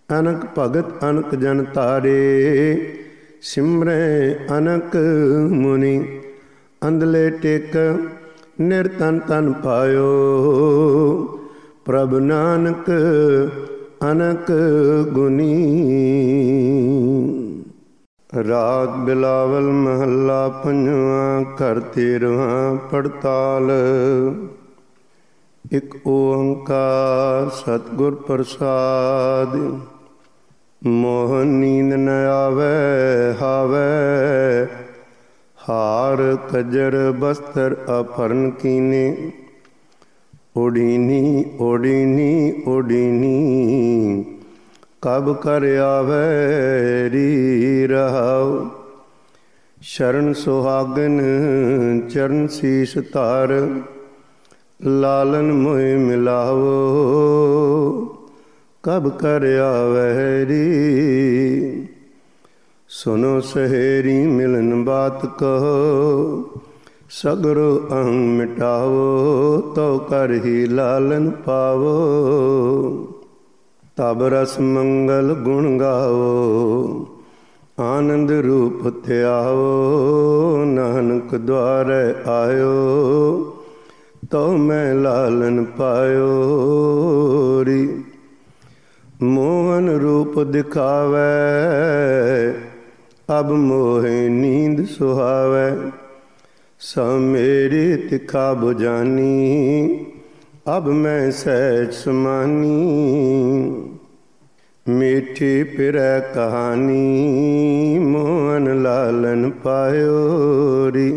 ਅਨਕ ਭਗਤ ਅਨਕ ਜਨ ਤਾਰੇ, ਸਿਮਰੈ ਅਨਕ ਮੁਨੀ। ਅੰਧਲੇ ਟੇਕ ਨਿਰਤਨ ਤਨ ਪਾਇਓ, ਪ੍ਰਭ ਨਾਨਕ ਅਨਕ ਗੁਨੀ। ਰਾਗ ਬਿਲਾਵਲ ਮਹੱਲਾ ਪੰਜਵਾਂ, ਘਰ ਤੇਰਵਾਂ ਪੜਤਾਲ। ਇਕ ਓੰਕਾਰ ਸਤਿਗੁਰ ਪ੍ਰਸਾਦਿ, ਮੋਹ ਨੀਂਦ ਨ ਆਵੈ ਹਾਵੈ। ਹਾਰ ਕਜਰ ਬਸਤਰ ਆਭਰਨ ਕੀਨੇ, ਓੜੀਨੀ ਓੜੀਨੀ ਓੜੀਨੀ। ਕਬ ਕਰ ਆਵੈ ਰੀ ਰਹਾਉ, ਸ਼ਰਨ ਸੁਹਾਗਨ ਚਰਨ ਸੀਸ ਧਾਰ। ਲਾਲਨ ਮੋਹਿ ਮਿਲਾਵੋ, ਕਬ ਕਰ ਆਵੈ ਰੀ। ਸੁਨੋ ਸਹੇਰੀ ਮਿਲਨ ਬਾਤ ਕਹੋ, ਸਗਰੋ ਅਹੰ ਮਿਟਾਵੋ। ਤਉ ਕਰ ਹੀ ਲਾਲਨ ਪਾਵੋ, ਤਬ ਰਸ ਮੰਗਲ ਗੁਣ ਗਾਵੋ। ਆਨੰਦ ਰੂਪ ਧਿਆਵੋ, ਨਾਨਕ ਦੁਆਰੈ ਆਇਓ। ਤਉ ਮੈਂ ਲਾਲਨ ਪਾਇਓ ਰੀ। ਮੋਹਨ ਰੂਪ ਦਿਖਾਵੈ, ਅਬ ਮੋਹਿ ਨੀਂਦ ਸੁਹਾਵੈ। ਸਭ ਮੇਰੀ ਤਿਖਾ ਬੁਝਾਨੀ, ਅਬ ਮੈਂ ਸਹਿਜ ਸਮਾਨੀ। ਮੀਠੀ ਪਿਰੈ ਕਹਾਣੀ, ਮੋਹਨ ਲਾਲਨ ਪਾਇਓ ਰੀ।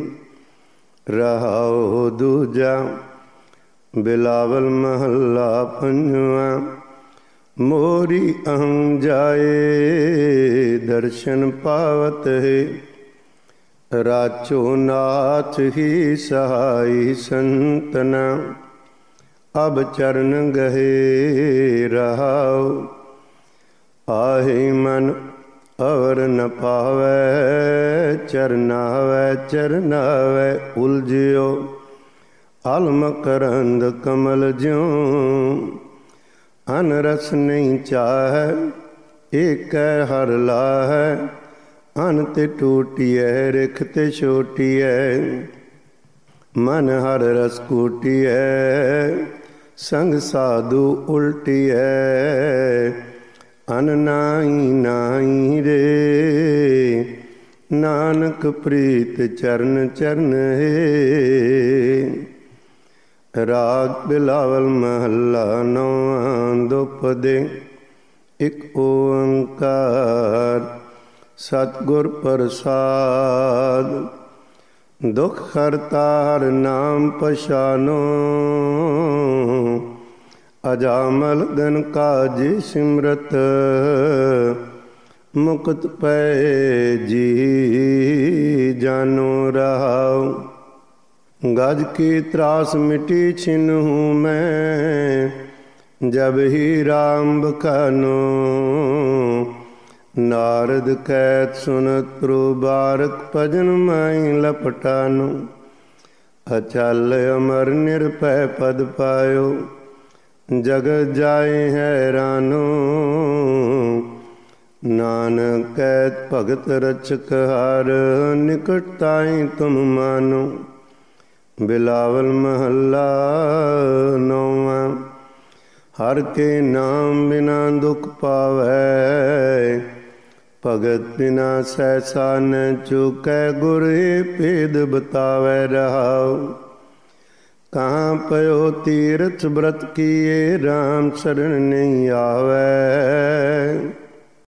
ਰਹਾਉ ਦੂਜਾ ਬਿਲਾਵਲ ਮਹੱਲਾ ਪੰਜਵਾਂ। ਮੋਰੀ ਅਹੰ ਜਾਏ, ਦਰਸ਼ਨ ਪਾਵਤ ਹੈ। ਰਾਚੋ ਨਾਥ ਹੀ ਸਹਾਈ ਸੰਤਨਾ, ਅਬ ਚਰਨ ਗਹੇ ਰਹਾਉ। ਆਹੇ ਮਨ ਅਵਰ ਨ ਪਾਵੈ, ਚਰਨਾਵੈ ਚਰਨਾਵੈ ਉਲਝਿਓ। ਅਲਮ ਕਰੰਦ ਕਮਲ ਜਿਉ, ਅਨ ਰਸ ਨਹੀਂ ਚਾਹੈ। ਏਕੈ ਹਰ ਲਾਹੈ, ਅਨ ਤੇ ਟੂਟੀਐ ਰਿਖ ਤੇ ਛੋਟੀਐ। ਮਨ ਹਰ ਰਸ ਕੂਟੀਐ, ਸੰਗ ਸਾਧੂ ਉਲਟੀਐ। ਅਨ ਨਾਹੀ ਨਾਹੀ ਰੇ, ਨਾਨਕ ਪ੍ਰੀਤ ਚਰਨ ਚਰਨ ਹੈ। ਰਾਗ ਬਿਲਾਵਲ ਮਹੱਲਾ ਨੌਵਾਂ, ਦੁਪਦੇ। ਇਕ ਓੰਕਾਰ ਸਤਿਗੁਰ ਪ੍ਰਸਾਦਿ, ਦੁਖ ਹਰਤਾ ਹਰਿ ਨਾਮ ਪਛਾਨੋ। ਅਜਾਮਲ ਗਨ ਕਾਜੀ ਸਿਮਰਤ, ਮੁਕਤ ਪੈ ਜੀ ਜਾਨੋ ਰਹਾਉ। ਗਜ ਕੀ ਤਰਾਸ ਮਿਟੀ ਛਿਨਹੂੰ ਮੈਂ, ਜਬ ਹੀ ਰਾਮ ਬਖਾਨੋ। ਨਾਰਦ ਕਹਿਤ ਸੁਨਤ ਬਾਰਕ, ਭਜਨ ਮਾਈ ਲਪਟਾਨੋ। ਅਚਲ ਅਮਰ ਨਿਰਭੈ ਪਦ ਪਾਇਓ, ਜਗਤ ਜਾਏ ਹੈਰਾਨੋ। ਨਾਨਕ ਕਹਿਤ ਭਗਤ ਰਚਕ ਹਰ, ਨਿਕਟ ਤਾਈ ਤੁਮ ਮਾਨੋ। ਬਿਲਾਵਲ ਮਹੱਲਾ ਨੌਵਾਂ। ਹਰ ਕੇ ਨਾਮ ਬਿਨਾ ਦੁਖ ਪਾਵੈ, ਭਗਤ ਬਿਨਾ ਸਹਿਸਾ ਨ ਚੁਕੈ। ਗੁਰ ਹੀ ਭੇਦ ਬਤਾਵੈ ਰਹਾਉ। ਕਹਾਂ ਪਇਓ ਤੀਰਥ ਬ੍ਰਤ ਕੀਏ, ਰਾਮ ਸ਼ਰਨ ਨਹੀਂ ਆਵੈ।